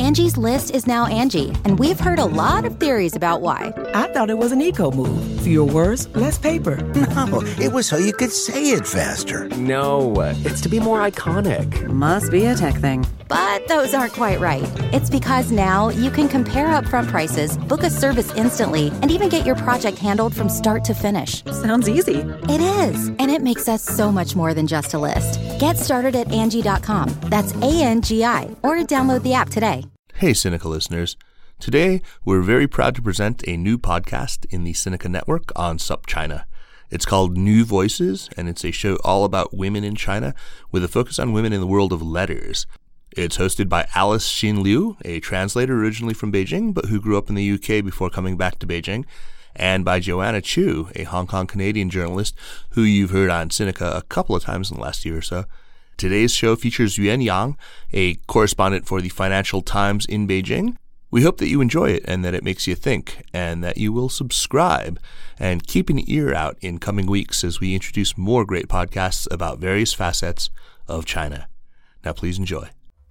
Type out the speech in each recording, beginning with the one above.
Angie's List is now Angie, and we've heard a lot of theories about why. I thought it was an eco move. Fewer words, less paper. No, it was so you could say it faster. No, it's to be more iconic. Must be a tech thing. But those aren't quite right. It's because now you can compare upfront prices, book a service instantly, and even get your project handled from start to finish. Sounds easy. It is, and it makes us so much more than just a list. Get started at Angie.com. That's ANGI, or download the app today. Hey, Sinica listeners. Today, we're very proud to present a new podcast in the Sinica Network on SupChina. It's called New Voices, and it's a show all about women in China with a focus on women in the world of letters. It's hosted by Alice Xin Liu, a translator originally from Beijing, but who grew up in the UK before coming back to Beijing, and by Joanna Chu, a Hong Kong Canadian journalist who you've heard on Sinica a couple of times in the last year or so. Today's show features Yuan Yang, a correspondent for the Financial Times in Beijing. We hope that you enjoy it and that it makes you think, and that you will subscribe and keep an ear out in coming weeks as we introduce more great podcasts about various facets of China. Now please enjoy.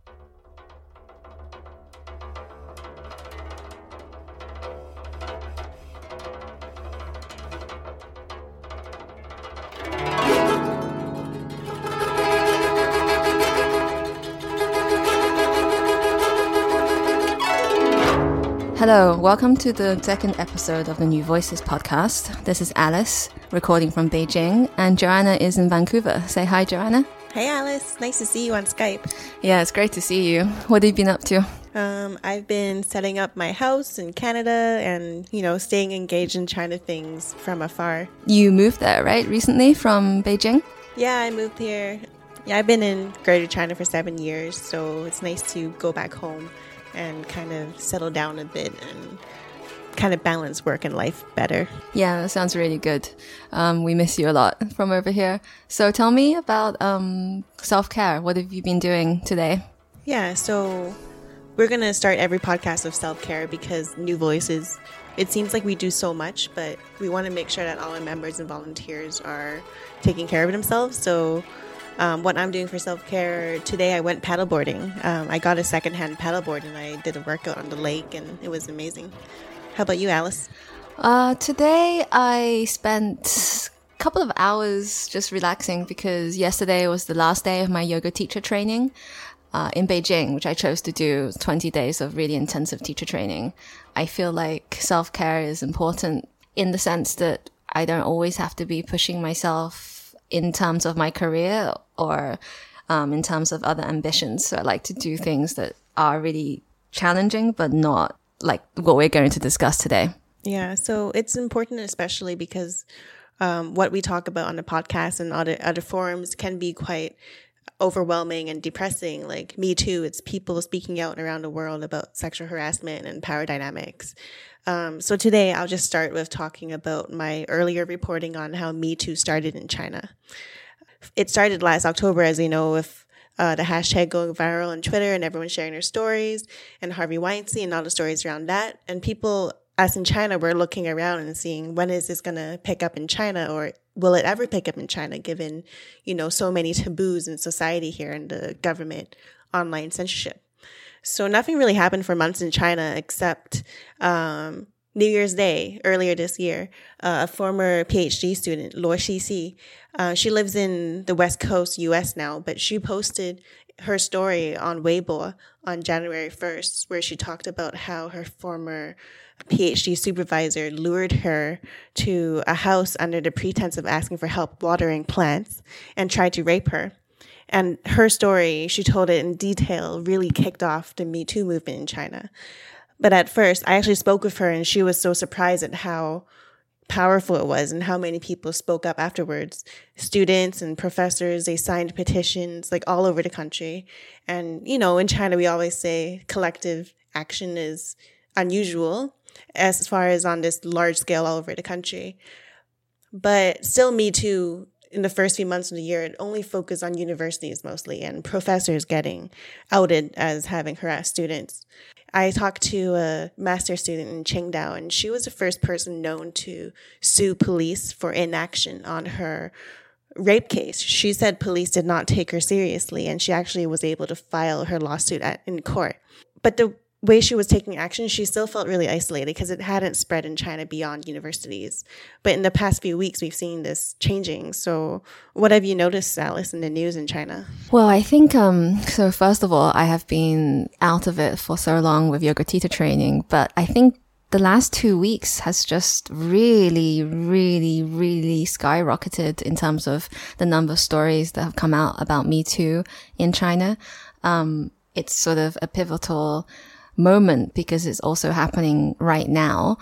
Hello, welcome to the second episode of the New Voices podcast. This is Alice, recording from Beijing, and Joanna is in Vancouver. Say hi, Joanna. Hey, Alice. Nice to see you on Skype. Yeah, it's great to see you. What have you been up to? I've been setting up my house in Canada and, staying engaged in China things from afar. You moved there, right, recently from Beijing? Yeah, I moved here. Yeah, I've been in Greater China for 7 years, so it's nice to go back home and kind of settle down a bit and kind of balance work and life better. Yeah, that sounds really good. We miss you a lot from over here. So tell me about self-care. What have you been doing today? Yeah, so we're going to start every podcast of self-care because New Voices, it seems like we do so much, but we want to make sure that all our members and volunteers are taking care of themselves. So what I'm doing for self-care, today I went paddleboarding. I got a secondhand paddleboard and I did a workout on the lake and it was amazing. How about you, Alice? Today I spent a couple of hours just relaxing because yesterday was the last day of my yoga teacher training in Beijing, which I chose to do 20 days of really intensive teacher training. I feel like self-care is important in the sense that I don't always have to be pushing myself in terms of my career or in terms of other ambitions. So I like to do things that are really challenging, but not like what we're going to discuss today. Yeah, so it's important, especially because what we talk about on the podcast and other forums can be quite overwhelming and depressing. Like Me Too, it's people speaking out around the world about sexual harassment and power dynamics. So today I'll just start with talking about my earlier reporting on how Me Too started in China. It started last October, as you know, with the hashtag going viral on Twitter and everyone sharing their stories and Harvey Weinstein and all the stories around that. And people, us in China, were looking around and seeing, when is this going to pick up in China, or will it ever pick up in China, given, so many taboos in society here and the government online censorship. So nothing really happened for months in China except New Year's Day earlier this year. A former PhD student, Luo Xixi, she lives in the West Coast, US now, but she posted her story on Weibo on January 1st, where she talked about how her former PhD supervisor lured her to a house under the pretense of asking for help watering plants and tried to rape her. And her story, she told it in detail, really kicked off the Me Too movement in China. But at first, I actually spoke with her and she was so surprised at how powerful it was and how many people spoke up afterwards. Students and professors, they signed petitions like all over the country. And, in China, we always say collective action is unusual as far as on this large scale all over the country. But still, Me Too, in the first few months of the year, it only focused on universities mostly and professors getting outed as having harassed students. I talked to a master's student in Qingdao, and she was the first person known to sue police for inaction on her rape case. She said police did not take her seriously, and she actually was able to file her lawsuit in court. But the way she was taking action, she still felt really isolated because it hadn't spread in China beyond universities. But in the past few weeks, we've seen this changing. So what have you noticed, Alice, in the news in China? Well, I think, so first of all, I have been out of it for so long with yoga teacher training, but I think the last 2 weeks has just really, really, really skyrocketed in terms of the number of stories that have come out about Me Too in China. It's sort of a pivotal moment because it's also happening right now.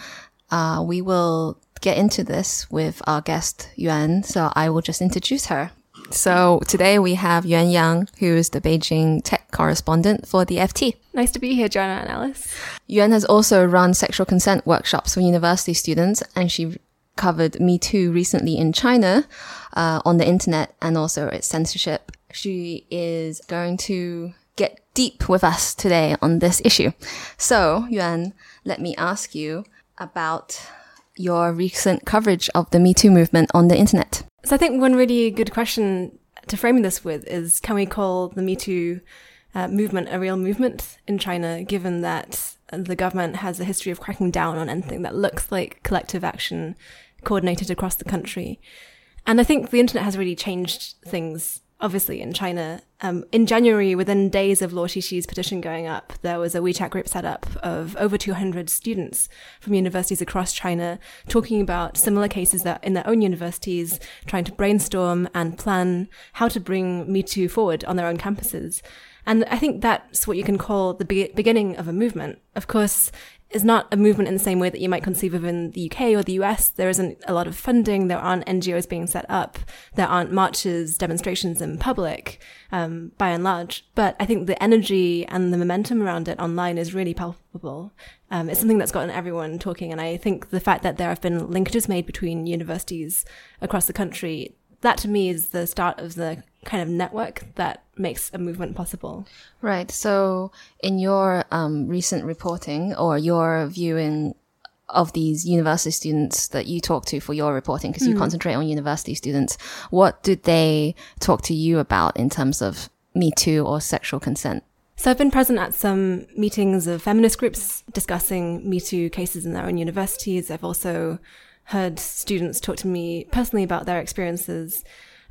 We will get into this with our guest Yuan, so I will just introduce her. So today we have Yuan Yang, who is the Beijing tech correspondent for the FT. Nice to be here, Joanna and Alice. Yuan has also run sexual consent workshops for university students, and she covered Me Too recently in China on the internet and also its censorship. She is going to get deep with us today on this issue. So, Yuan, let me ask you about your recent coverage of the Me Too movement on the internet. So I think one really good question to frame this with is, can we call the Me Too movement a real movement in China, given that the government has a history of cracking down on anything that looks like collective action coordinated across the country? And I think the internet has really changed things, obviously, in China. In January, within days of Luo Xixi petition going up, there was a WeChat group set up of over 200 students from universities across China talking about similar cases that in their own universities, trying to brainstorm and plan how to bring Me Too forward on their own campuses. And I think that's what you can call the beginning of a movement. Of course, it's not a movement in the same way that you might conceive of in the UK or the US. There isn't a lot of funding. There aren't NGOs being set up. There aren't marches, demonstrations in public, by and large. But I think the energy and the momentum around it online is really palpable. It's something that's gotten everyone talking. And I think the fact that there have been linkages made between universities across the country, that to me is the start of the kind of network that makes a movement possible. Right. So in your recent reporting or your viewing of these university students that you talk to for your reporting, because you concentrate on university students, what did they talk to you about in terms of Me Too or sexual consent? So I've been present at some meetings of feminist groups discussing Me Too cases in their own universities. I've also heard students talk to me personally about their experiences.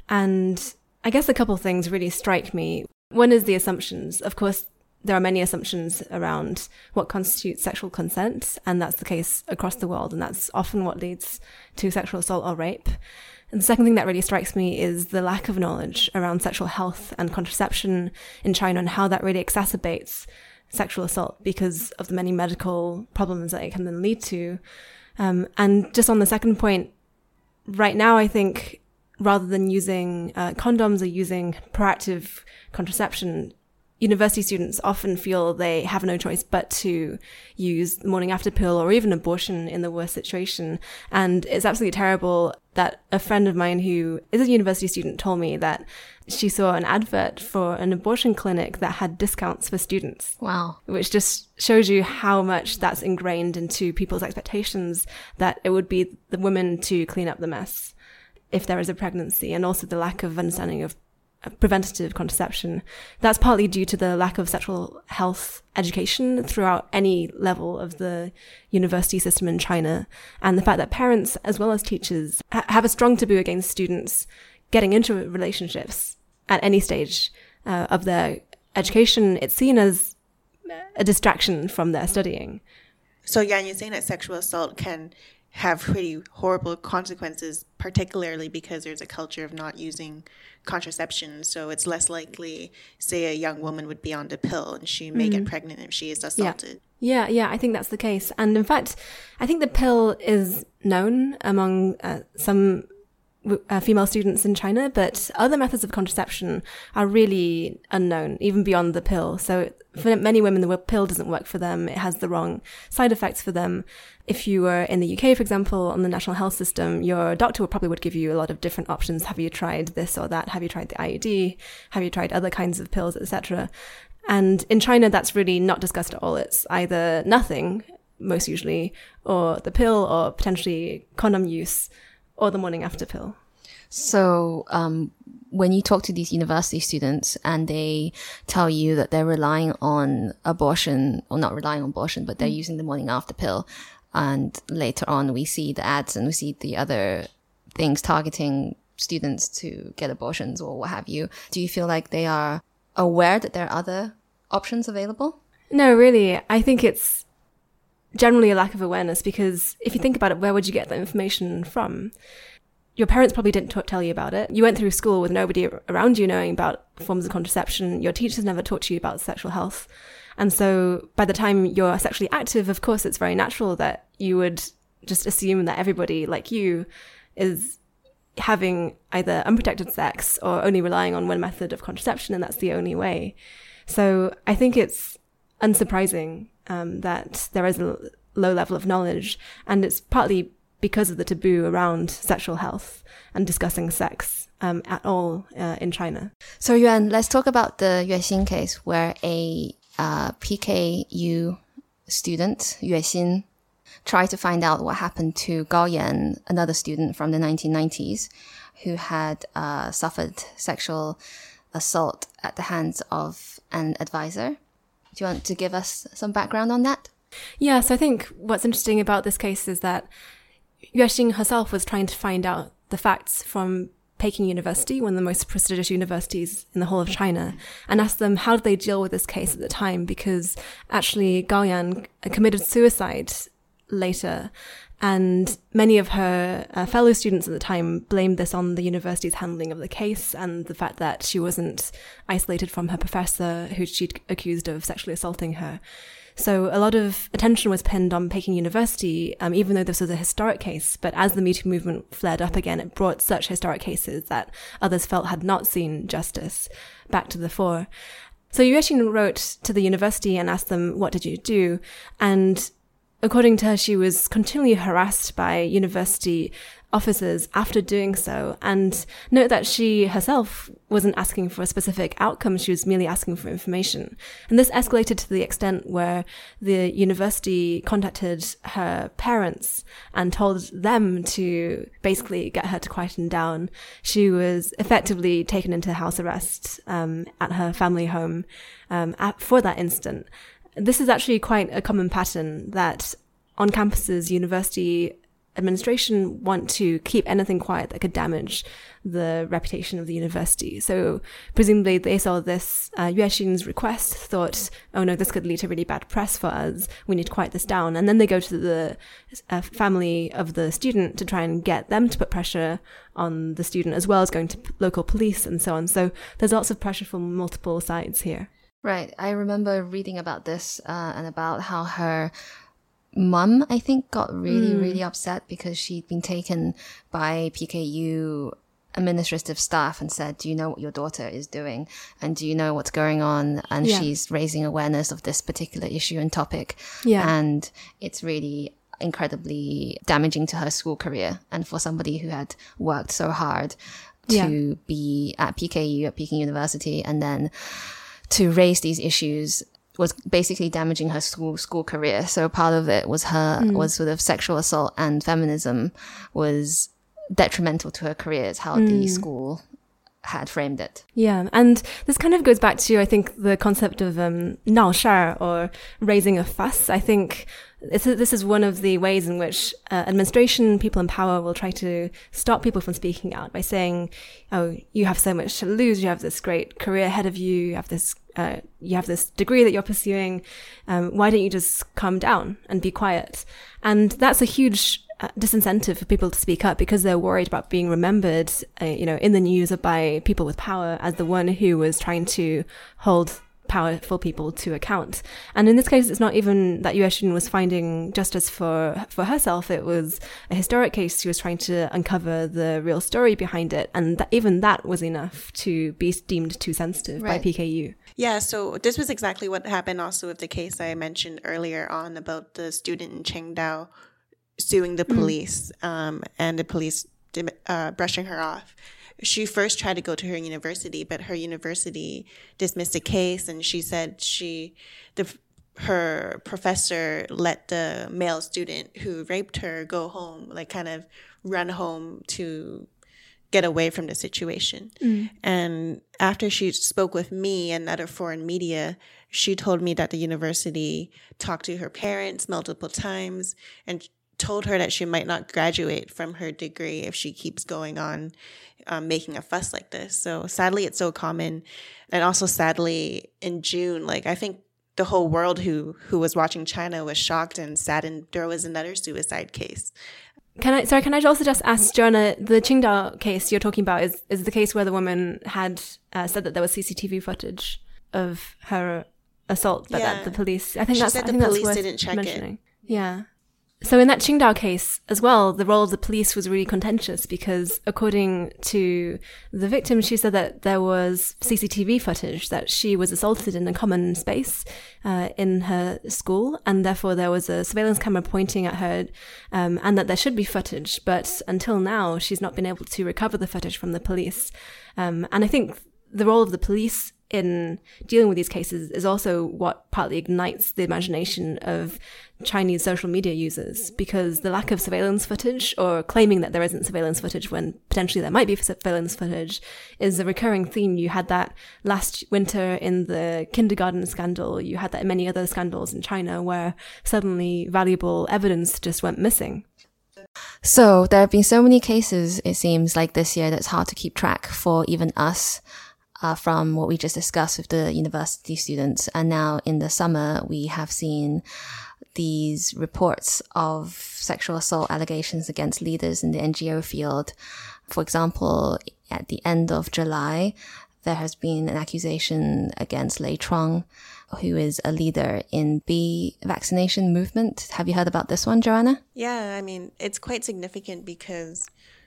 And I guess a couple of things really strike me. One is the assumptions. Of course, there are many assumptions around what constitutes sexual consent, and that's the case across the world, and that's often what leads to sexual assault or rape. And the second thing that really strikes me is the lack of knowledge around sexual health and contraception in China and how that really exacerbates sexual assault because of the many medical problems that it can then lead to. And just on the second point, right now, I think rather than using condoms or using proactive contraception, university students often feel they have no choice but to use the morning after pill or even abortion in the worst situation. And it's absolutely terrible that a friend of mine who is a university student told me that she saw an advert for an abortion clinic that had discounts for students. Wow. Which just shows you how much that's ingrained into people's expectations that it would be the woman to clean up the mess if there is a pregnancy, and also the lack of understanding of preventative contraception. That's partly due to the lack of sexual health education throughout any level of the university system in China, and the fact that parents as well as teachers have a strong taboo against students getting into relationships at any stage of their education. It's seen as a distraction from their studying. So, Yan, you're saying that sexual assault can have pretty horrible consequences, particularly because there's a culture of not using contraception. So it's less likely, say, a young woman would be on the pill and she may get pregnant if she is assaulted. Yeah, I think that's the case. And in fact, I think the pill is known among some female students in China, but other methods of contraception are really unknown, even beyond the pill. So for many women, the pill doesn't work for them. It has the wrong side effects for them. If you were in the UK, for example, on the national health system, your doctor would give you a lot of different options. Have you tried this or that? Have you tried the IUD? Have you tried other kinds of pills, etc.? And in China, that's really not discussed at all. It's either nothing, most usually, or the pill, or potentially condom use, or the morning after pill. So when you talk to these university students and they tell you that they're relying on abortion, or not relying on abortion, but they're using the morning after pill, and later on we see the ads and we see the other things targeting students to get abortions or what have you, do you feel like they are aware that there are other options available? No, really. I think it's generally a lack of awareness, because if you think about it, where would you get that information from? Your parents probably didn't tell you about it. You went through school with nobody around you knowing about forms of contraception. Your teachers never taught you about sexual health. And so by the time you're sexually active, of course, it's very natural that you would just assume that everybody like you is having either unprotected sex or only relying on one method of contraception, and that's the only way. So I think it's unsurprising that there is a low level of knowledge, and it's partly because of the taboo around sexual health and discussing sex at all in China. So Yuan, let's talk about the Yue Xin case, where a PKU student, Yue Xin, tried to find out what happened to Gao Yan, another student from the 1990s, who had suffered sexual assault at the hands of an advisor. Do you want to give us some background on that? Yes, I think what's interesting about this case is that Yue Xin herself was trying to find out the facts from Peking University, one of the most prestigious universities in the whole of China, and asked them how did they deal with this case at the time, because actually Gao Yan committed suicide later, and many of her fellow students at the time blamed this on the university's handling of the case and the fact that she wasn't isolated from her professor who she'd accused of sexually assaulting her. So a lot of attention was pinned on Peking University, even though this was a historic case. But as the Me Too movement flared up again, it brought such historic cases that others felt had not seen justice back to the fore. So Yue Xin wrote to the university and asked them, what did you do? And according to her, she was continually harassed by university officers after doing so. And note that she herself wasn't asking for a specific outcome, she was merely asking for information. And this escalated to the extent where the university contacted her parents and told them to basically get her to quieten down. She was effectively taken into house arrest at her family home for that incident. This is actually quite a common pattern that on campuses, university administration want to keep anything quiet that could damage the reputation of the university. So presumably they saw this Yue Xin's request, thought, oh no, this could lead to really bad press for us. We need to quiet this down. And then they go to the family of the student to try and get them to put pressure on the student, as well as going to local police and so on. So there's lots of pressure from multiple sides here. Right. I remember reading about this and about how her mum, I think, got really upset because she'd been taken by PKU administrative staff and said, do you know what your daughter is doing? And do you know what's going on? And she's raising awareness of this particular issue and topic. Yeah. And it's really incredibly damaging to her school career. And for somebody who had worked so hard to be at PKU, at Peking University, and then to raise these issues was basically damaging her school career. So part of it was was sort of sexual assault, and feminism was detrimental to her career, is how the school had framed it. Yeah, and this kind of goes back to, I think, the concept of 闹事儿, or raising a fuss. I think this is one of the ways in which administration, people in power, will try to stop people from speaking out by saying, oh, you have so much to lose, you have this great career ahead of you, you have this degree that you're pursuing, why don't you just calm down and be quiet? And that's a huge disincentive for people to speak up, because they're worried about being remembered, in the news by people with power as the one who was trying to hold powerful people to account. And in this case, it's not even that Yue Xin was finding justice for herself. It was a historic case. She was trying to uncover the real story behind it. And even that was enough to be deemed too sensitive by PKU. Yeah, so this was exactly what happened also with the case I mentioned earlier on about the student in Qingdao suing the police and the police brushing her off. She first tried to go to her university, but her university dismissed the case, and she said her professor let the male student who raped her go home, like kind of run home to get away from the situation. And after she spoke with me and other foreign media, she told me that the university talked to her parents multiple times and told her that she might not graduate from her degree if she keeps going on making a fuss like this. So sadly, it's so common. And also sadly, in June, like I think the whole world who was watching China was shocked and saddened. There was another suicide case. Can I also just ask Joanna, the Qingdao case you're talking about is the case where the woman had said that there was CCTV footage of her assault, but that the police, I think she that's, said I think the that's police worth didn't check mentioning. it. Yeah. So in that Qingdao case as well, the role of the police was really contentious because according to the victim, she said that there was CCTV footage that she was assaulted in a common space in her school, and therefore there was a surveillance camera pointing at her, and that there should be footage. But until now, she's not been able to recover the footage from the police. And I think the role of the police in dealing with these cases is also what partly ignites the imagination of Chinese social media users, because the lack of surveillance footage, or claiming that there isn't surveillance footage when potentially there might be surveillance footage, is a recurring theme. You had that last winter in the kindergarten scandal. You had that in many other scandals in China where suddenly valuable evidence just went missing. So there have been so many cases, it seems like this year, that's hard to keep track for even us. From what we just discussed with the university students. And now in the summer, we have seen these reports of sexual assault allegations against leaders in the NGO field. For example, at the end of July, there has been an accusation against Lei Chuang, who is a leader in the vaccination movement. Have you heard about this one, Joanna? Yeah, I mean, it's quite significant because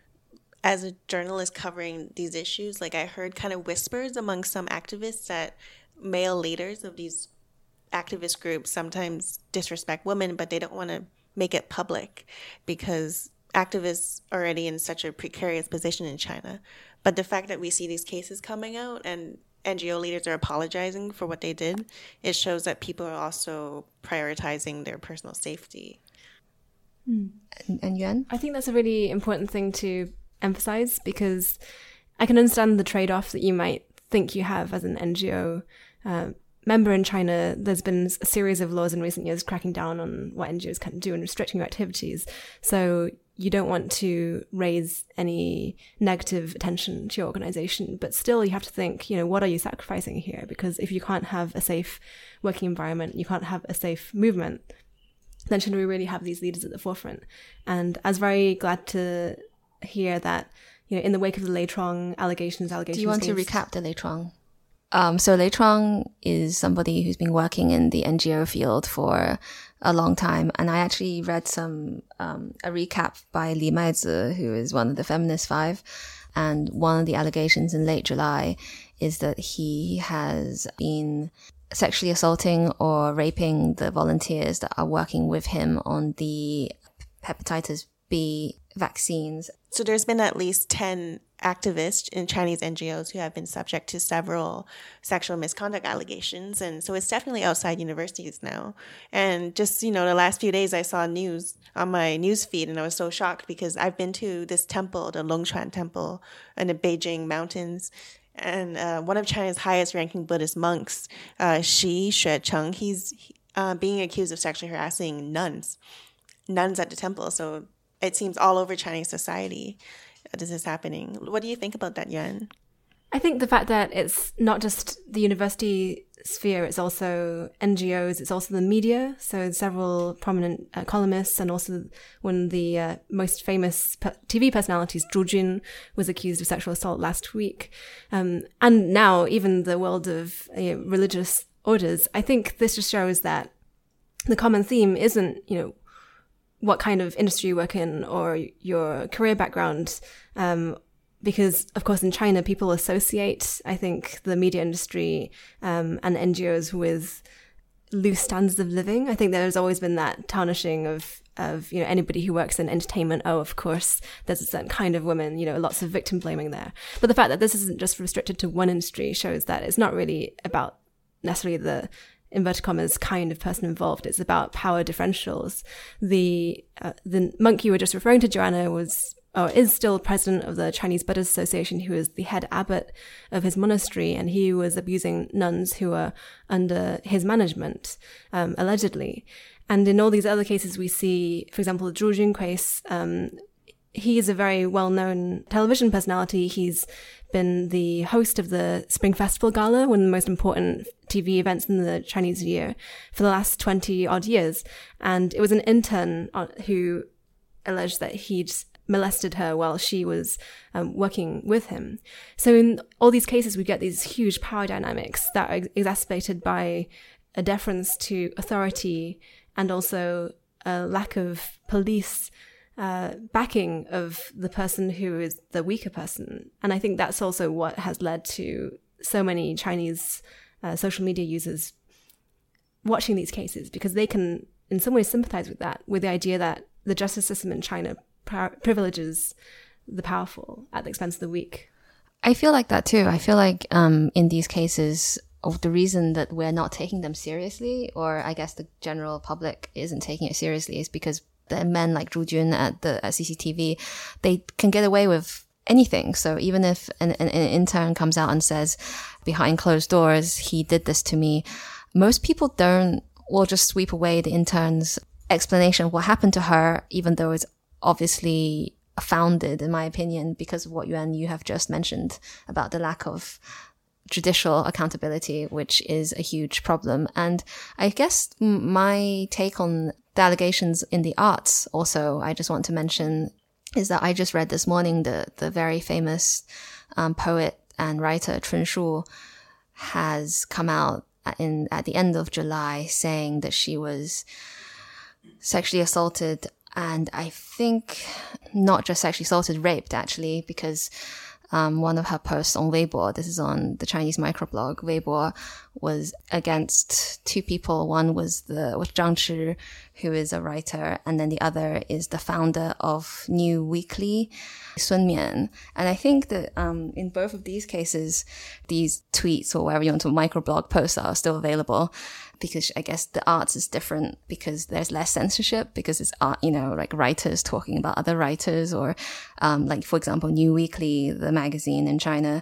as a journalist covering these issues, like I heard kind of whispers among some activists that male leaders of these activist groups sometimes disrespect women, but they don't want to make it public because activists are already in such a precarious position in China. But the fact that we see these cases coming out and NGO leaders are apologizing for what they did, it shows that people are also prioritizing their personal safety. And Yuan? I think that's a really important thing to emphasize, because I can understand the trade-off that you might think you have as an NGO member in China. There's been a series of laws in recent years cracking down on what NGOs can do and restricting your activities. So you don't want to raise any negative attention to your organization, but still you have to think, what are you sacrificing here? Because if you can't have a safe working environment, you can't have a safe movement, then should we really have these leaders at the forefront? And I was very glad to hear that, in the wake of the Lei Chuang allegations. Do you want to recap the Lei Chuang? So Lei Chuang is somebody who's been working in the NGO field for a long time. And I actually read a recap by Li Maizi, who is one of the Feminist Five. And one of the allegations in late July is that he has been sexually assaulting or raping the volunteers that are working with him on the hepatitis B vaccines. So there's been at least 10 activists in Chinese NGOs who have been subject to several sexual misconduct allegations. And so it's definitely outside universities now. And just, the last few days I saw news on my news feed and I was so shocked because I've been to this temple, the Longchuan Temple in the Beijing mountains. And one of China's highest ranking Buddhist monks, Xi Xuecheng, he's being accused of sexually harassing nuns at the temple. So it seems all over Chinese society this is happening. What do you think about that, Yuan? I think the fact that it's not just the university sphere, it's also NGOs, it's also the media. So several prominent columnists, and also one of the most famous TV personalities, Zhu Jun, was accused of sexual assault last week. And now even the world of religious orders. I think this just shows that the common theme isn't, what kind of industry you work in or your career background. Because, of course, in China, people associate, I think, the media industry and NGOs with loose standards of living. I think there's always been that tarnishing of anybody who works in entertainment. Oh, of course, there's a certain kind of woman, lots of victim blaming there. But the fact that this isn't just restricted to one industry shows that it's not really about necessarily the inverted commas kind of person involved. It's about power differentials. The monk you were just referring to, Joanna, was or is still president of the Chinese Buddhist Association, who is the head abbot of his monastery, and he was abusing nuns who were under his management, allegedly. And in all these other cases, we see, for example, Zhu Junkui's, he is a very well-known television personality. He's been the host of the Spring Festival Gala, one of the most important TV events in the Chinese year, for the last 20-odd years. And it was an intern who alleged that he'd molested her while she was working with him. So in all these cases, we get these huge power dynamics that are exacerbated by a deference to authority and also a lack of police backing of the person who is the weaker person. And I think that's also what has led to so many Chinese social media users watching these cases, because they can in some ways sympathize with that, with the idea that the justice system in China privileges the powerful at the expense of the weak. I feel like that too. I feel like in these cases, the reason that we're not taking them seriously, or I guess the general public isn't taking it seriously, is because the men like Zhu Jun at CCTV, they can get away with anything. So even if an intern comes out and says behind closed doors, he did this to me, most people will just sweep away the intern's explanation of what happened to her, even though it's obviously founded, in my opinion, because of what you have just mentioned about the lack of judicial accountability, which is a huge problem. And I guess my take on the allegations in the arts also, I just want to mention, is that I just read this morning the very famous poet and writer Chun Shu has come out at the end of July saying that she was sexually assaulted, and I think not just sexually assaulted, raped actually, because one of her posts on Weibo, this is on the Chinese microblog Weibo, was against two people. One was Zhang Chi, who is a writer, and then the other is the founder of New Weekly, Sun Mian. And I think that in both of these cases, these tweets or whatever you want to microblog posts are still available, because I guess the arts is different because there's less censorship, because it's art, like writers talking about other writers, or like, for example, New Weekly, the magazine in China,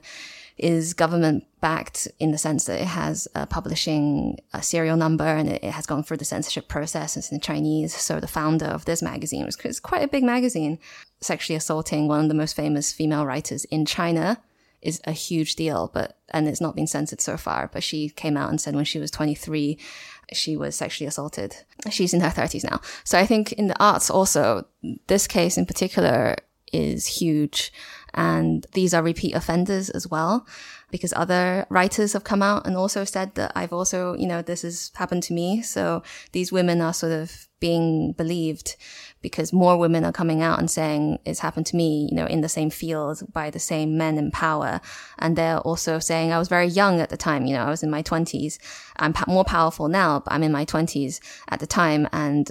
is government backed in the sense that it has publishing a serial number, and it has gone through the censorship process. It's in Chinese. So the founder of this magazine, it's quite a big magazine, sexually assaulting one of the most famous female writers in China is a huge deal, and it's not been censored so far. But she came out and said when she was 23, she was sexually assaulted. She's in her 30s now. So I think in the arts also, this case in particular is huge. And these are repeat offenders as well, because other writers have come out and also said that I've also, this has happened to me. So these women are sort of being believed because more women are coming out and saying it's happened to me, in the same field by the same men in power. And they're also saying I was very young at the time, I was in my 20s. I'm more powerful now, but I'm in my 20s at the time. And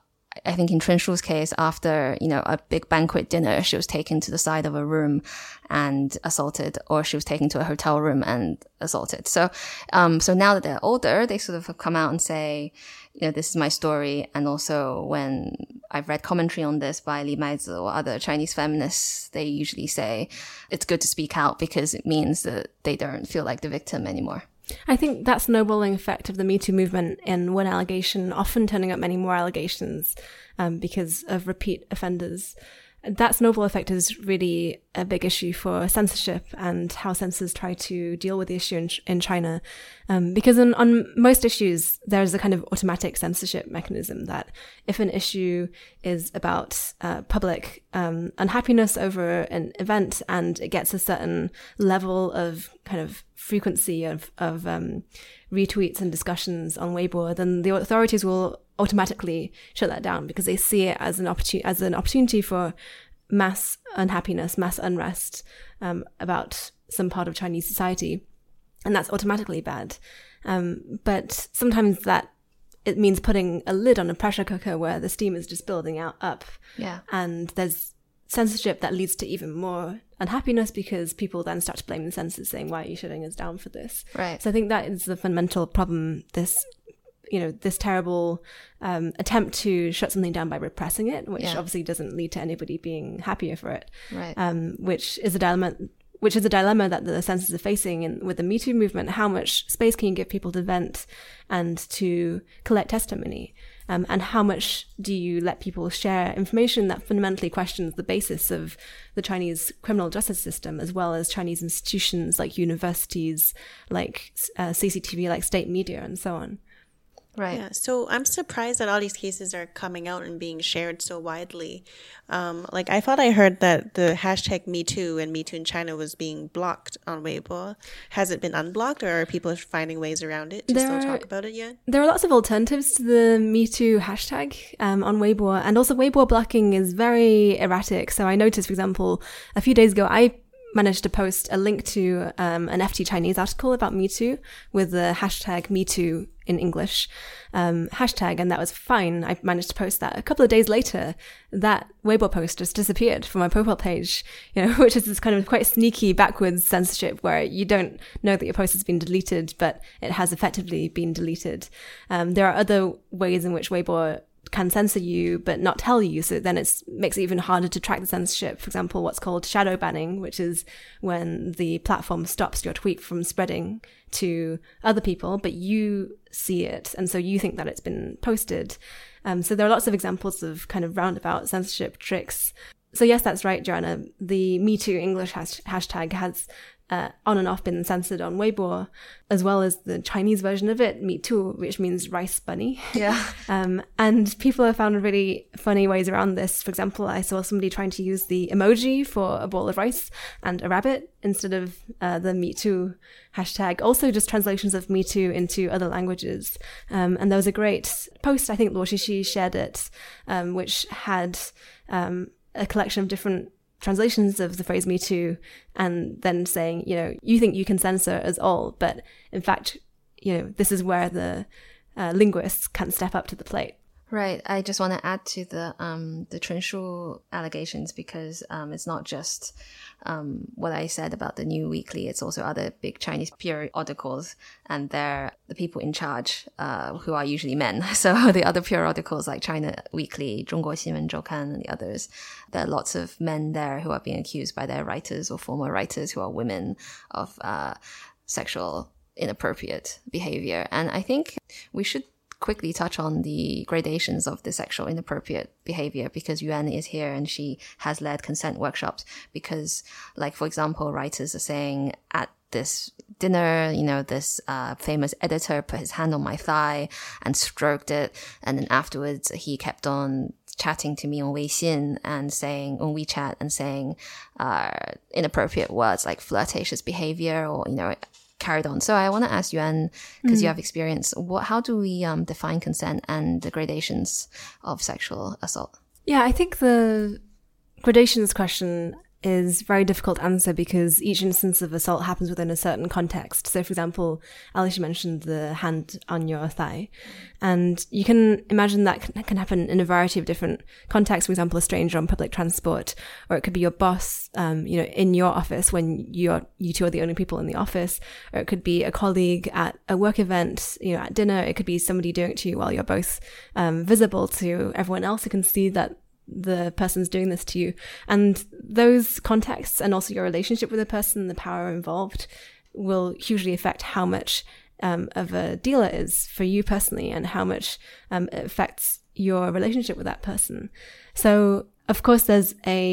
I think in Chun Shu's case, after, a big banquet dinner, she was taken to the side of a room and assaulted, or she was taken to a hotel room and assaulted. So now that they're older, they sort of have come out and say, this is my story. And also when I've read commentary on this by Li Maizi or other Chinese feminists, they usually say it's good to speak out because it means that they don't feel like the victim anymore. I think that's the snowballing effect of the Me Too movement in one allegation, often turning up many more allegations because of repeat offenders. That snowball effect is really a big issue for censorship and how censors try to deal with the issue in China. Because on most issues, there's a kind of automatic censorship mechanism that if an issue is about public unhappiness over an event and it gets a certain level of kind of frequency of retweets and discussions on Weibo, then the authorities will automatically shut that down because they see it as an opportunity for mass unhappiness, mass unrest about some part of Chinese society, and that's automatically bad. But sometimes that it means putting a lid on a pressure cooker where the steam is just building up. Yeah, and there's censorship that leads to even more unhappiness because people then start to blame the censors, saying, "Why are you shutting us down for this?" Right. So I think that is the fundamental problem this this terrible attempt to shut something down by repressing it, which Yeah. obviously doesn't lead to anybody being happier for it. Right. Which is a dilemma that the censors are facing with the Me Too movement. How much space can you give people to vent and to collect testimony? And how much do you let people share information that fundamentally questions the basis of the Chinese criminal justice system, as well as Chinese institutions like universities, like CCTV, like state media, and so on? Right. Yeah, so I'm surprised that all these cases are coming out and being shared so widely. I thought I heard that the hashtag #MeToo and #MeToo in China was being blocked on Weibo. Has it been unblocked, or are people finding ways around it to still talk about it yet? There are lots of alternatives to the Me Too hashtag on Weibo, and also Weibo blocking is very erratic. So I noticed, for example, a few days ago, I managed to post a link to an FT Chinese article about Me Too with the hashtag #MeToo in English hashtag, and that was fine. I managed to post that. A couple of days later, that Weibo post just disappeared from my profile page, which is this kind of quite sneaky backwards censorship where you don't know that your post has been deleted, but it has effectively been deleted. There are other ways in which Weibo can censor you but not tell you, so then it makes it even harder to track the censorship. For example, what's called shadow banning, which is when the platform stops your tweet from spreading to other people, but you see it, and so you think that it's been posted. So there are lots of examples of kind of roundabout censorship tricks. So yes, that's right, Joanna. The Me Too English hashtag has on and off been censored on Weibo, as well as the Chinese version of it, Me Too, which means rice bunny. Yeah. And people have found really funny ways around this. For example, I saw somebody trying to use the emoji for a bowl of rice and a rabbit instead of the Me Too hashtag. Also just translations of Me Too into other languages. And there was a great post, I think Luo Shishi shared it, which had a collection of different translations of the phrase Me Too, and then saying, you think you can censor us all, but in fact, this is where the linguists can step up to the plate. Right. I just want to add to the Chunshu allegations, because it's not just what I said about the New Weekly. It's also other big Chinese periodicals, and they're the people in charge who are usually men. So the other periodicals like China Weekly, 中国新闻周刊, and the others, there are lots of men there who are being accused by their writers or former writers who are women of sexual inappropriate behavior. And I think we should quickly touch on the gradations of the sexual inappropriate behavior, because Yuan is here and she has led consent workshops. Because, like, for example, writers are saying at this dinner, this famous editor put his hand on my thigh and stroked it, and then afterwards he kept on chatting to me on Weixin and saying on WeChat and saying inappropriate words like flirtatious behavior, or carried on. So I want to ask Yuan, because you have experience, how do we define consent and the gradations of sexual assault? Yeah, I think the gradations question is very difficult to answer because each instance of assault happens within a certain context. So, for example, Alicia mentioned the hand on your thigh. And you can imagine that can happen in a variety of different contexts. For example, a stranger on public transport, or it could be your boss, in your office when you two are the only people in the office, or it could be a colleague at a work event, at dinner. It could be somebody doing it to you while you're both visible to everyone else who can see that the person's doing this to you. And those contexts, and also your relationship with the person, the power involved, will hugely affect how much of a deal it is for you personally, and how much it affects your relationship with that person. So, of course, there's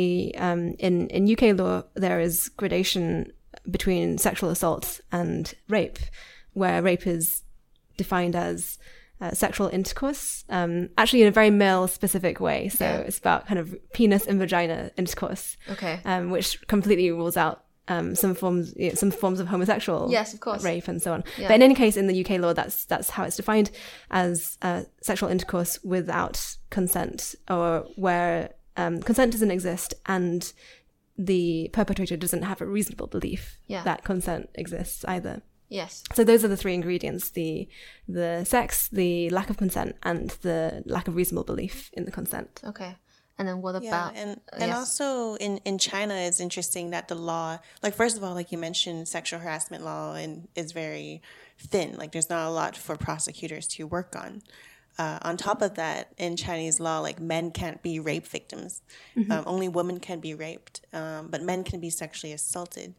in UK law, there is gradation between sexual assault and rape, where rape is defined as sexual intercourse, actually in a very male-specific way. So it's about kind of penis and vagina intercourse, which completely rules out some forms of homosexual rape and so on. Yeah. But in any case, in the UK law, that's how it's defined, as sexual intercourse without consent, or where consent doesn't exist and the perpetrator doesn't have a reasonable belief that consent exists either. Yes. So those are the three ingredients: the sex, the lack of consent, and the lack of reasonable belief in the consent. Okay. And then what about... and also in China, it's interesting that the law, like, first of all, like you mentioned, sexual harassment law is very thin. Like there's not a lot for prosecutors to work on. On top of that, in Chinese law, like men can't be rape victims. Only women can be raped, but men can be sexually assaulted.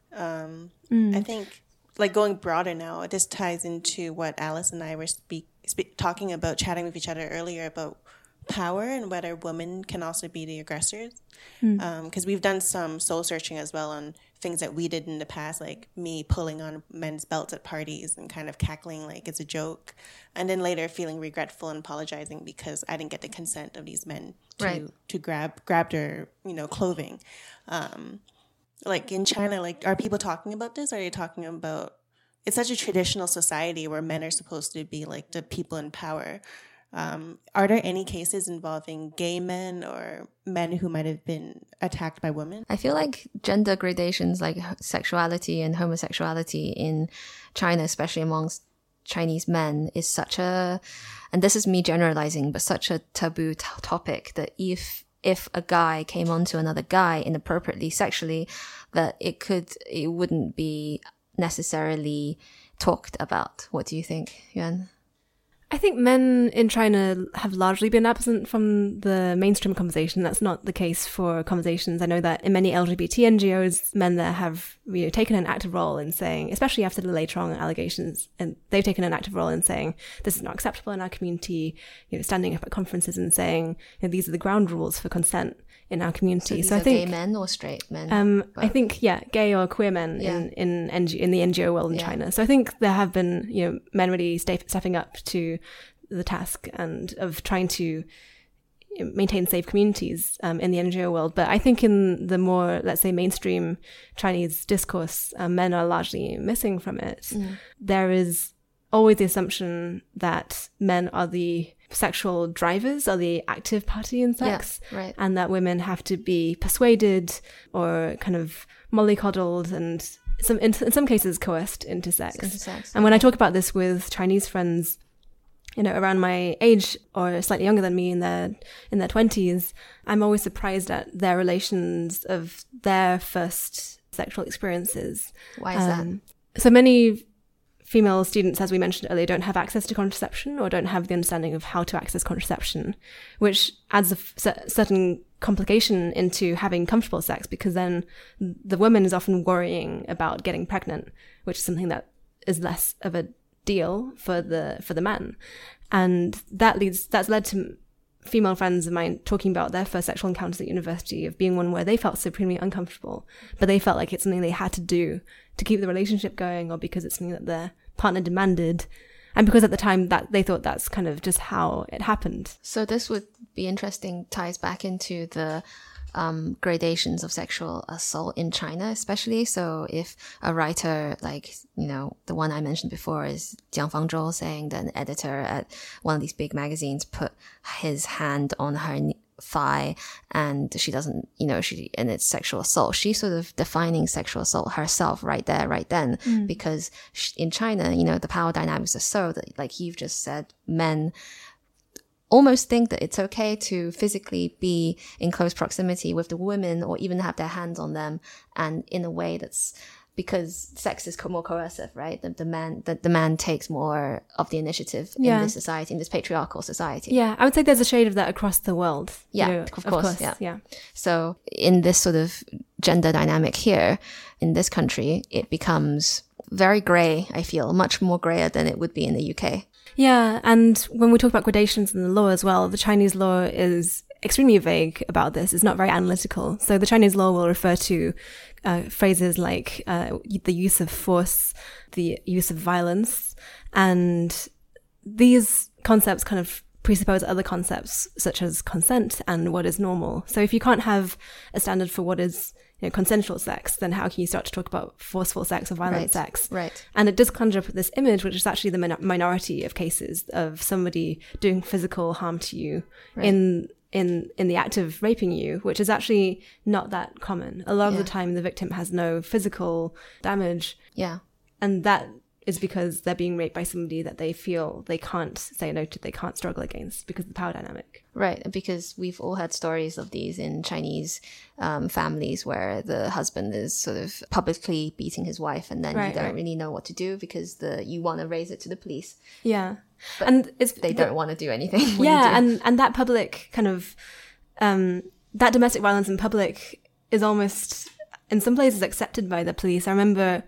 I think, like going broader now, this ties into what Alice and I were talking about, chatting with each other earlier about power and whether women can also be the aggressors. Because we've done some soul searching as well on things that we did in the past, like me pulling on men's belts at parties and kind of cackling like it's a joke, and then later feeling regretful and apologizing because I didn't get the consent of these men to grab their clothing. Like in China, like are people talking about this? Are they talking about, it's such a traditional society where men are supposed to be like the people in power. Are there any cases involving gay men or men who might have been attacked by women? I feel like gender gradations like sexuality and homosexuality in China, especially amongst Chinese men, is such a, and this is me generalizing, but such a taboo topic that if a guy came onto another guy inappropriately sexually, that it wouldn't be necessarily talked about. What do you think, Yuan? I think men in China have largely been absent from the mainstream conversation. That's not the case for conversations. I know that in many LGBT NGOs, men there have taken an active role in saying, especially after the Lei Trong allegations, and they've taken an active role in saying this is not acceptable in our community, standing up at conferences and saying these are the ground rules for consent in our community. So I think gay men or straight men? I think gay or queer men in the NGO world in China. So I think there have been men really stepping up to the task and of trying to maintain safe communities in the NGO world. But I think in the more, let's say, mainstream Chinese discourse, men are largely missing from it. There is always the assumption that men are the sexual drivers, are the active party in sex, and that women have to be persuaded or kind of mollycoddled and in some cases coerced into sex. And when I talk about this with Chinese friends, around my age or slightly younger than me in their 20s, I'm always surprised at their relations of their first sexual experiences. Why is that? So many female students, as we mentioned earlier, don't have access to contraception or don't have the understanding of how to access contraception, which adds a certain complication into having comfortable sex, because then the woman is often worrying about getting pregnant, which is something that is less of a deal for the man. And that's led to female friends of mine talking about their first sexual encounters at university of being one where they felt supremely uncomfortable, but they felt like it's something they had to do to keep the relationship going, or because it's something that their partner demanded, and because at the time that they thought that's kind of just how it happened. So this would be interesting, ties back into the gradations of sexual assault in China, especially. So if a writer like, the one I mentioned before is Jiang Fangzhou, saying that an editor at one of these big magazines put his hand on her thigh and she doesn't, and it's sexual assault. She's sort of defining sexual assault herself right there, right then, because in China, the power dynamics are so that, like you've just said, men almost think that it's okay to physically be in close proximity with the women or even have their hands on them, and in a way that's because sex is more coercive, right? The man takes more of the initiative in this society, in this patriarchal society. Yeah, I would say there's a shade of that across the world. Yeah, of course. Yeah. So in this sort of gender dynamic here in this country, it becomes very grey, I feel, much more greyer than it would be in the UK. Yeah, and when we talk about gradations in the law as well, the Chinese law is extremely vague about this. It's not very analytical. So the Chinese law will refer to phrases like the use of force, the use of violence, and these concepts kind of presuppose other concepts such as consent and what is normal. So if you can't have a standard for what is consensual sex, then how can you start to talk about forceful sex or violent sex? Right. And it does conjure up this image, which is actually the minority of cases of somebody doing physical harm to you in the act of raping you, which is actually not that common. A lot of the time, the victim has no physical damage. Yeah. And that is because they're being raped by somebody that they feel they can't say no to, they can't struggle against because of the power dynamic. Right, because we've all heard stories of these in Chinese families where the husband is sort of publicly beating his wife, and then you don't really know what to do because you want to raise it to the police. Yeah. But and they don't want to do anything. And that public kind of, that domestic violence in public is almost, in some places, accepted by the police. I remember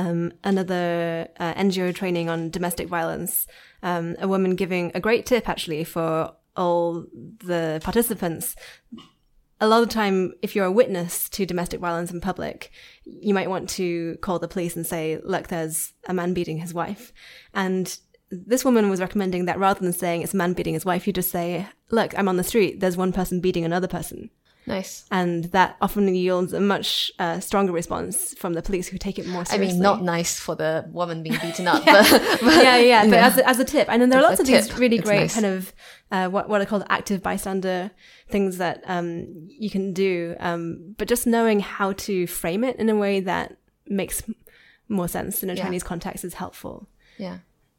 another NGO training on domestic violence, a woman giving a great tip, actually, for all the participants. A lot of the time, if you're a witness to domestic violence in public, you might want to call the police and say, look, there's a man beating his wife. And this woman was recommending that rather than saying it's a man beating his wife, you just say, look, I'm on the street, there's one person beating another person. Nice. And that often yields a much stronger response from the police, who take it more seriously. I mean, not nice for the woman being beaten up. but yeah. But as a tip. And then there are lots of these really great nice. kind of what are called active bystander things that you can do. But just knowing how to frame it in a way that makes more sense in a Chinese context is helpful. Yeah.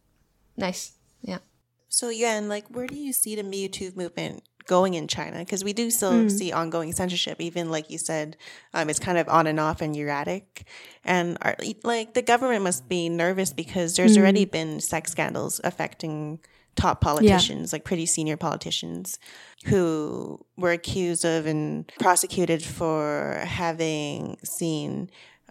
Nice. Yeah. So Yuan, like, where do you see the Me Too movement going in China? Because we do still see ongoing censorship, even like you said, it's kind of on and off and erratic. And the government must be nervous because there's already been sex scandals affecting top politicians, like pretty senior politicians, who were accused of and prosecuted for having seen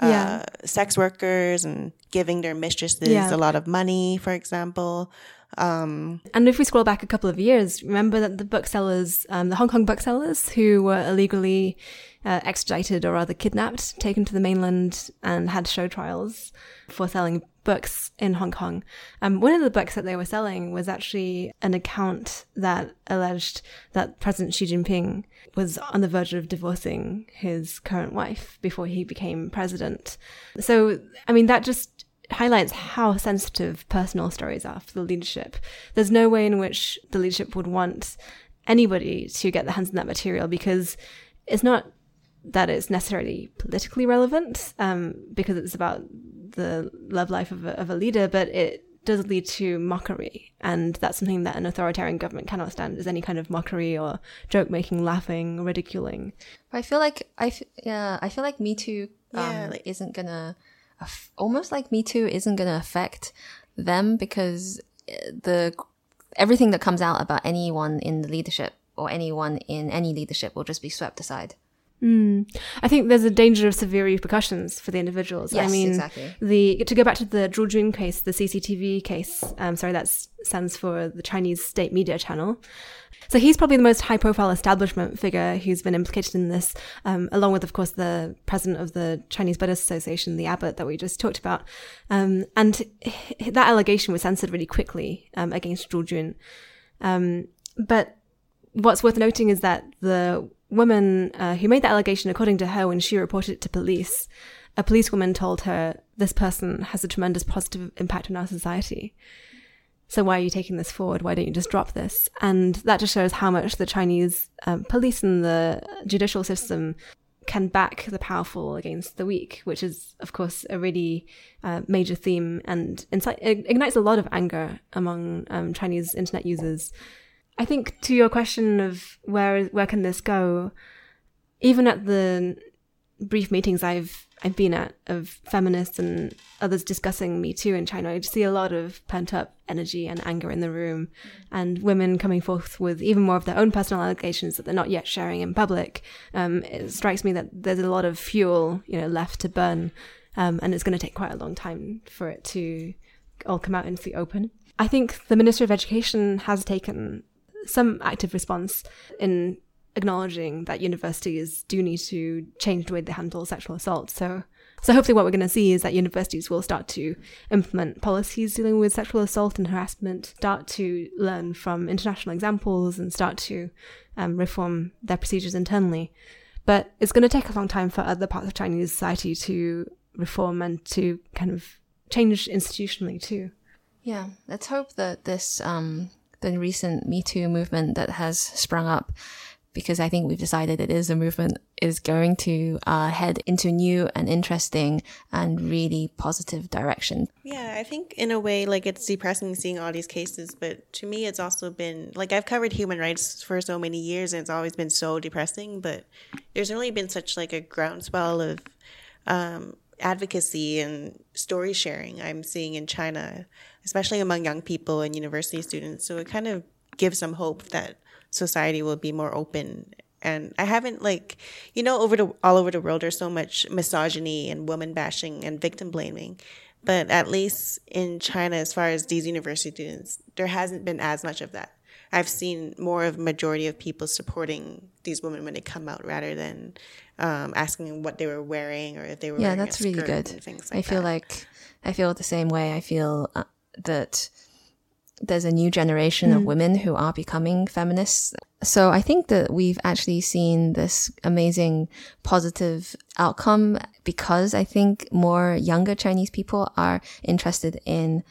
sex workers and giving their mistresses a lot of money, for example. And if we scroll back a couple of years, remember that the booksellers, the Hong Kong booksellers who were illegally extradited, or rather kidnapped, taken to the mainland and had show trials for selling books in Hong Kong. One of the books that they were selling was actually an account that alleged that President Xi Jinping was on the verge of divorcing his current wife before he became president. So, I mean, that just highlights how sensitive personal stories are for the leadership. There's no way in which the leadership would want anybody to get their hands on that material, because it's not that it's necessarily politically relevant, because it's about the love life of a leader, but it does lead to mockery, and that's something that an authoritarian government cannot stand, is any kind of mockery or joke making, laughing, ridiculing. I feel like Me Too isn't gonna almost like Me Too isn't gonna affect them, because everything that comes out about anyone in the leadership or anyone in any leadership will just be swept aside. I think there's a danger of severe repercussions for the individuals. Yes, I mean, exactly. To go back to the Zhu Jun case, the CCTV case, that stands for the Chinese State Media Channel. So he's probably the most high-profile establishment figure who's been implicated in this, along with, of course, the president of the Chinese Buddhist Association, the abbot that we just talked about. And that allegation was censored really quickly against Zhu Jun. But what's worth noting is that the woman who made that allegation, according to her, when she reported it to police, a policewoman told her, this person has a tremendous positive impact on our society. So why are you taking this forward? Why don't you just drop this? And that just shows how much the Chinese police and the judicial system can back the powerful against the weak, which is, of course, a really major theme, and it ignites a lot of anger among Chinese internet users. I think to your question of where can this go, even at the brief meetings I've been at of feminists and others discussing Me Too in China, I just see a lot of pent up energy and anger in the room, and women coming forth with even more of their own personal allegations that they're not yet sharing in public. It strikes me that there's a lot of fuel, left to burn, and it's going to take quite a long time for it to all come out into the open. I think the Ministry of Education has taken some active response in acknowledging that universities do need to change the way they handle sexual assault. So hopefully what we're going to see is that universities will start to implement policies dealing with sexual assault and harassment, start to learn from international examples, and start to reform their procedures internally. But it's going to take a long time for other parts of Chinese society to reform and to kind of change institutionally too. Yeah, let's hope that this the recent Me Too movement that has sprung up, because I think we've decided it is a movement, is going to head into new and interesting and really positive direction. Yeah, I think in a way, like, it's depressing seeing all these cases, but to me, it's also been, like, I've covered human rights for so many years and it's always been so depressing, but there's really been such, like, a groundswell of advocacy and story sharing I'm seeing in China, especially among young people and university students. So it kind of gives some hope that society will be more open. And I haven't, like, you know, all over the world, there's so much misogyny and woman bashing and victim blaming. But at least in China, as far as these university students, there hasn't been as much of that. I've seen more of a majority of people supporting these women when they come out rather than asking what they were wearing or if they were wearing a skirt really good. And things like I feel the same way. I feel that there's a new generation of women who are becoming feminists. So I think that we've actually seen this amazing positive outcome because I think more younger Chinese people are interested in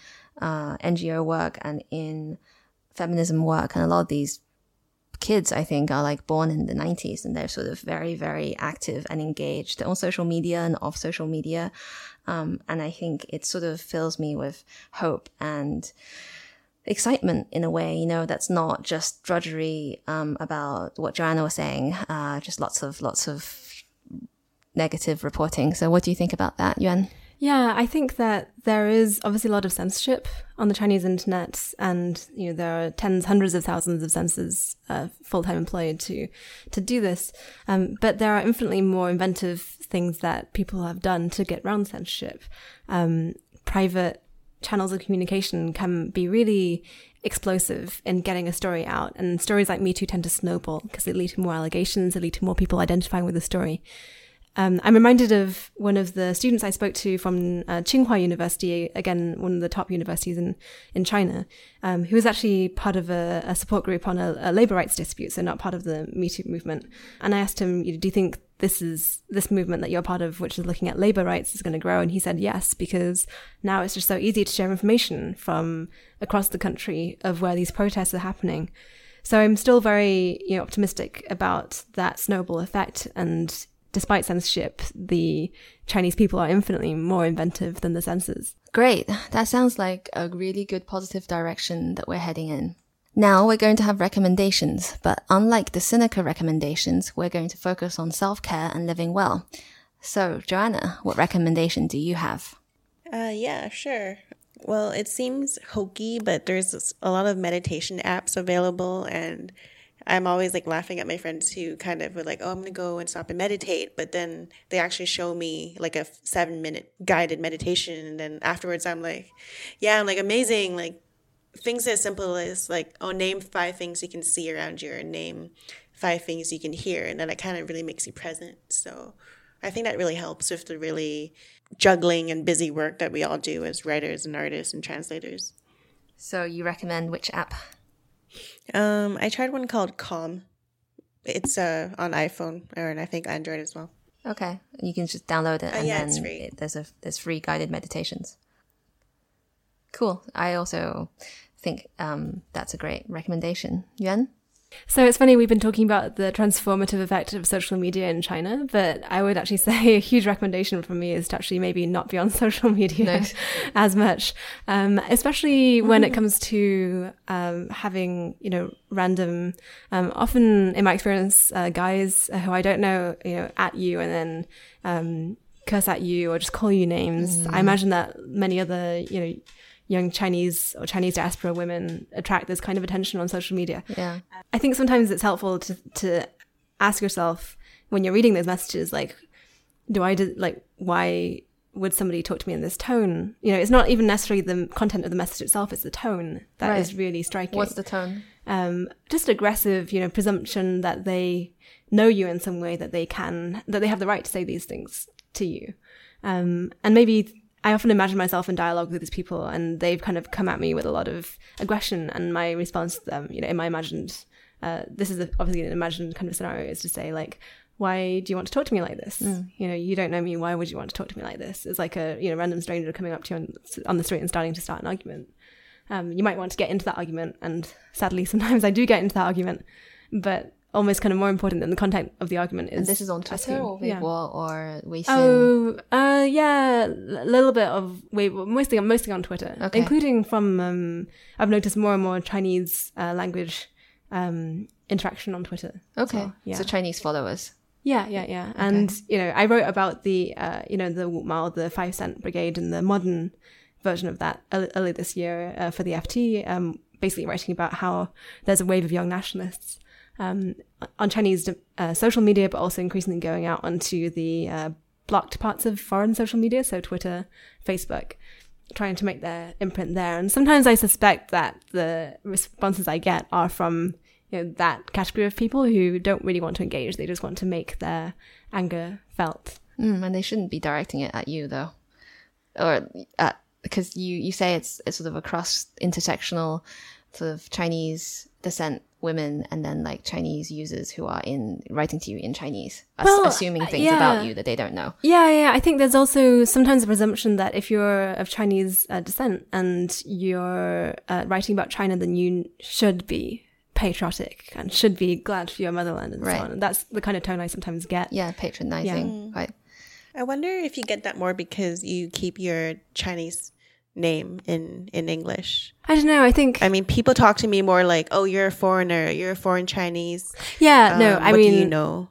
NGO work and in feminism work. And a lot of these kids, I think, are like born in the 90s and they're sort of very, very active and engaged on social media and off social media. And I think it sort of fills me with hope and excitement in a way, you know, that's not just drudgery about what Joanna was saying, just lots of negative reporting. So what do you think about that, Yuan? Yeah, I think that there is obviously a lot of censorship on the Chinese internet, and you know there are tens, hundreds of thousands of censors full-time employed to do this. But there are infinitely more inventive things that people have done to get around censorship. Private channels of communication can be really explosive in getting a story out, and stories like Me Too tend to snowball because they lead to more allegations, they lead to more people identifying with the story. I'm reminded of one of the students I spoke to from Tsinghua University, again, one of the top universities in China, who was actually part of a support group on a labor rights dispute, so not part of the Me Too movement. And I asked him, do you think this movement that you're part of, which is looking at labor rights, is going to grow? And he said yes, because now it's just so easy to share information from across the country of where these protests are happening. So I'm still very optimistic about that snowball effect, and despite censorship, the Chinese people are infinitely more inventive than the censors. Great. That sounds like a really good positive direction that we're heading in. Now we're going to have recommendations, but unlike the Sinica recommendations, we're going to focus on self-care and living well. So, Joanna, what recommendation do you have? Yeah, sure. Well, it seems hokey, but there's a lot of meditation apps available, and I'm always like laughing at my friends who kind of were like, oh, I'm going to go and stop and meditate. But then they actually show me like a 7-minute guided meditation. And then afterwards I'm like, yeah, I'm like amazing. Like things as simple as like, oh, name 5 things you can see around you, or name 5 things you can hear. And then it kind of really makes you present. So I think that really helps with the really juggling and busy work that we all do as writers and artists and translators. So you recommend which app? I tried one called Calm. It's on iPhone, and I think Android as well. Okay, you can just download it, and yeah, then it's free. There's free guided meditations. Cool. I also think that's a great recommendation. Yuan? So it's funny, we've been talking about the transformative effect of social media in China, but I would actually say a huge recommendation from me is to actually maybe not be on social media as much, especially when it comes to having, random, often in my experience, guys who I don't know, at you and then curse at you or just call you names. I imagine that many other, young Chinese or Chinese diaspora women attract this kind of attention on social media. Yeah. I think sometimes it's helpful to ask yourself when you're reading those messages, like, why would somebody talk to me in this tone? It's not even necessarily the content of the message itself, it's the tone that is really striking. What's the tone? Just aggressive, presumption that they know you in some way, that they have the right to say these things to you. And maybe I often imagine myself in dialogue with these people, and they've kind of come at me with a lot of aggression, and my response to them, in my imagined, this is obviously an imagined kind of scenario, is to say like, why do you want to talk to me like this? You don't know me. Why would you want to talk to me like this? It's like a random stranger coming up to you on the street and starting to start an argument. You might want to get into that argument, and sadly sometimes I do get into that argument, but almost kind of more important than the content of the argument is. And this is on Twitter or Weibo or Weixin? Oh, yeah, a little bit of Weibo, mostly on Twitter, including from, I've noticed more and more Chinese language interaction on Twitter. Okay, so Chinese followers. Yeah. And, I wrote about the, the Wu Mao, the 5 Cent Brigade and the modern version of that early this year for the FT, basically writing about how there's a wave of young nationalists on Chinese social media, but also increasingly going out onto the blocked parts of foreign social media, so Twitter, Facebook, trying to make their imprint there. And sometimes I suspect that the responses I get are from that category of people who don't really want to engage. They just want to make their anger felt. And they shouldn't be directing it at you, though. Or because you say it's sort of a cross-intersectional sort of Chinese descent women and then like Chinese users who are writing to you in Chinese, assuming things about you that they don't know. Yeah. I think there's also sometimes a presumption that if you're of Chinese descent and you're writing about China, then you should be patriotic and should be glad for your motherland and so on. And that's the kind of tone I sometimes get. Yeah, patronizing. Right. I wonder if you get that more because you keep your Chinese name in English. I don't know. I mean, people talk to me more like, "Oh, you're a foreigner. You're a foreign Chinese." Yeah, no. What do you know?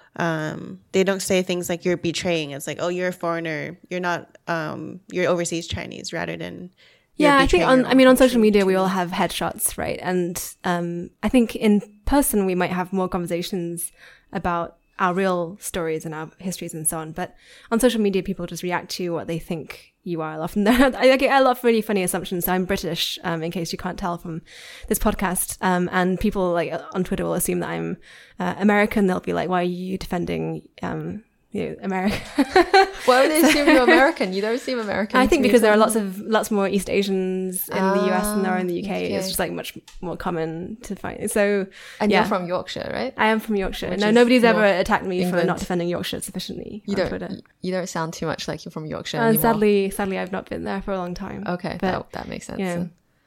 They don't say things like you're betraying. It's like, "Oh, you're a foreigner. You're not. You're overseas Chinese," rather than. Yeah, I think on social media we all have headshots, right? And I think in person we might have more conversations about our real stories and our histories and so on. But on social media, people just react to what they think you are. Often I get a lot of really funny assumptions. So I'm British, in case you can't tell from this podcast. And people like on Twitter will assume that I'm American. They'll be like, "Why are you defending America?" Why would they assume you're American? You don't seem American. I think because there are lots more East Asians in the US than there are in the UK. It's just like much more common to find. So, you're from Yorkshire, right? I am from Yorkshire. No, nobody's ever attacked me for not defending Yorkshire sufficiently on Twitter. You don't sound too much like you're from Yorkshire anymore. Sadly, I've not been there for a long time. Okay, but, that makes sense.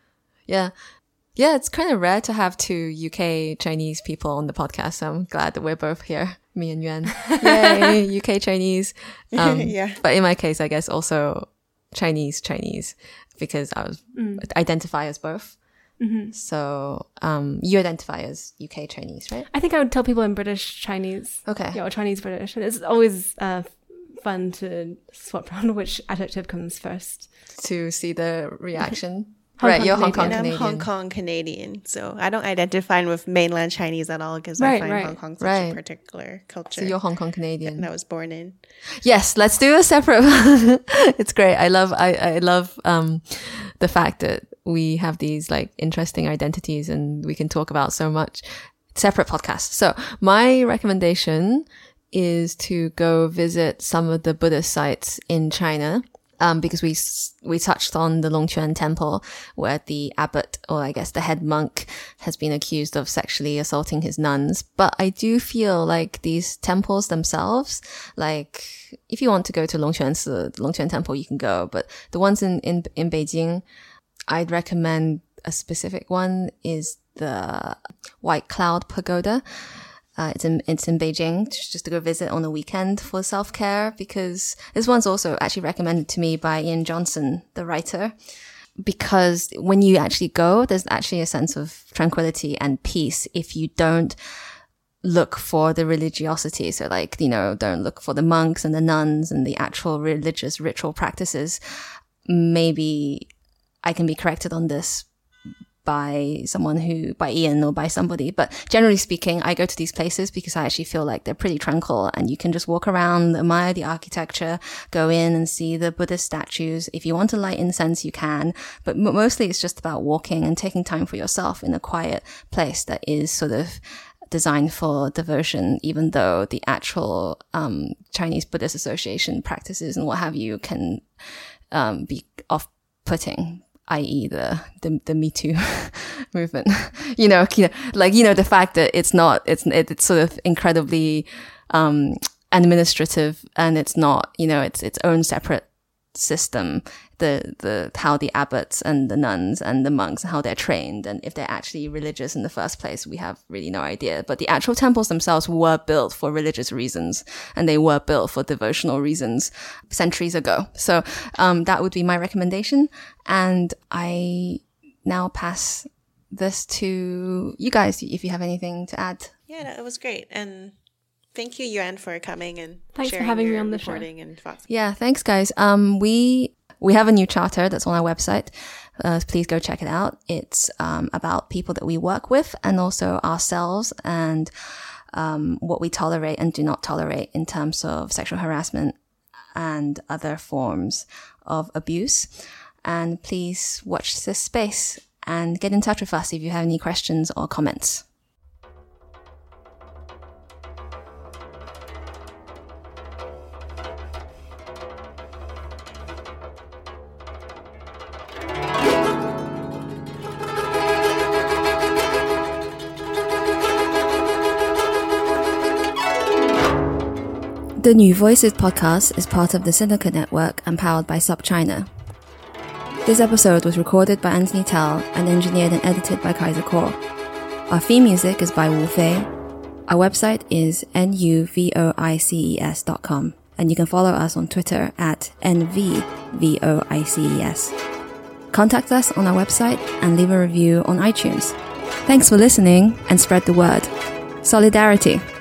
Yeah, it's kind of rare to have 2 UK Chinese people on the podcast, so I'm glad that we're both here, me and Yuan. Yay, UK Chinese. But in my case, I guess also Chinese, because I identify as both. Mm-hmm. So you identify as UK Chinese, right? I think I would tell people I'm British Chinese. Okay. Or Chinese British. It's always fun to swap around which adjective comes first. To see the reaction. You're Hong Kong Canadian. I'm Hong Kong Canadian, so I don't identify with mainland Chinese at all because I find Hong Kong such a particular culture. So you're Hong Kong Canadian. That I was born in. Yes, let's do a separate. It's great. I love the fact that we have these like interesting identities and we can talk about so much. Separate podcasts. So my recommendation is to go visit some of the Buddhist sites in China. Because we touched on the Longquan Temple where the abbot, or I guess the head monk, has been accused of sexually assaulting his nuns. But I do feel like these temples themselves, like if you want to go to Longquan Temple, you can go. But the ones in Beijing, I'd recommend a specific one is the White Cloud Pagoda. It's in Beijing, just to go visit on a weekend for self-care, because this one's also actually recommended to me by Ian Johnson, the writer, because when you actually go, there's actually a sense of tranquility and peace if you don't look for the religiosity. So like, don't look for the monks and the nuns and the actual religious ritual practices. Maybe I can be corrected on this by Ian or by somebody. But generally speaking, I go to these places because I actually feel like they're pretty tranquil and you can just walk around, admire the architecture, go in and see the Buddhist statues. If you want to light incense, you can. But mostly it's just about walking and taking time for yourself in a quiet place that is sort of designed for devotion, even though the actual Chinese Buddhist Association practices and what have you can be off-putting, i.e. the Me Too movement. The fact that it's sort of incredibly administrative and it's not, it's its own separate system how the abbots and the nuns and the monks, how they're trained, and if they're actually religious in the first place, we have really no idea. But the actual temples themselves were built for religious reasons, and they were built for devotional reasons centuries ago. So that would be my recommendation. And I now pass this to you guys if you have anything to add. Yeah, no, it was great. And thank you, Yuan, for coming and thanks sharing for having your me on the reporting show. and thoughts. Yeah, thanks, guys. We have a new charter that's on our website. Please go check it out. It's about people that we work with and also ourselves and what we tolerate and do not tolerate in terms of sexual harassment and other forms of abuse. And please watch this space and get in touch with us if you have any questions or comments. The New Voices podcast is part of the Sinica Network and powered by SupChina. This episode was recorded by Anthony Tell and engineered and edited by Kaiser Kuo. Our theme music is by Wu Fei. Our website is nuvoices.com, and you can follow us on Twitter at nvvoices. Contact us on our website and leave a review on iTunes. Thanks for listening and spread the word. Solidarity!